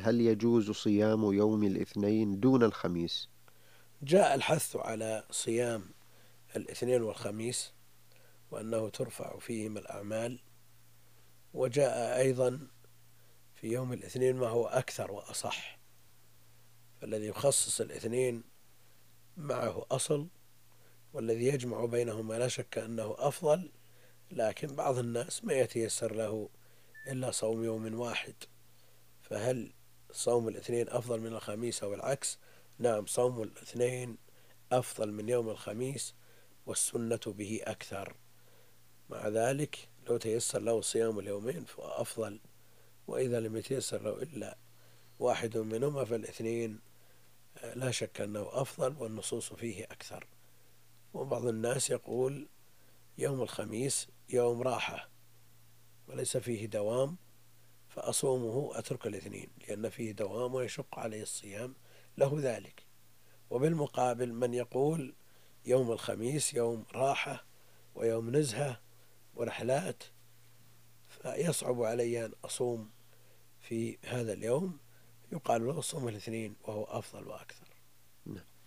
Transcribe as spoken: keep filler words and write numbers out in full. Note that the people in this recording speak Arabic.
هل يجوز صيام يوم الاثنين دون الخميس؟ جاء الحث على صيام الاثنين والخميس وأنه ترفع فيهما الأعمال، وجاء أيضا في يوم الاثنين ما هو أكثر وأصح، فالذي يخصص الاثنين معه أصل، والذي يجمع بينهما لا شك أنه أفضل، لكن بعض الناس ما يتيسر له إلا صوم يوم واحد، فهل صوم الاثنين أفضل من الخميس أو العكس؟ نعم، صوم الاثنين أفضل من يوم الخميس، والسنة به أكثر. مع ذلك لو تيسر له صيام اليومين فهو أفضل، وإذا لم يتيسر له إلا واحد منهما فالاثنين لا شك أنه أفضل، والنصوص فيه أكثر. وبعض الناس يقول يوم الخميس يوم راحة وليس فيه دوام، فأصومه أترك الاثنين لأن فيه دوام ويشق عليه الصيام، له ذلك. وبالمقابل من يقول يوم الخميس يوم راحة ويوم نزهة ورحلات، فيصعب علي أن أصوم في هذا اليوم، يقال له صوم الاثنين وهو أفضل وأكثر.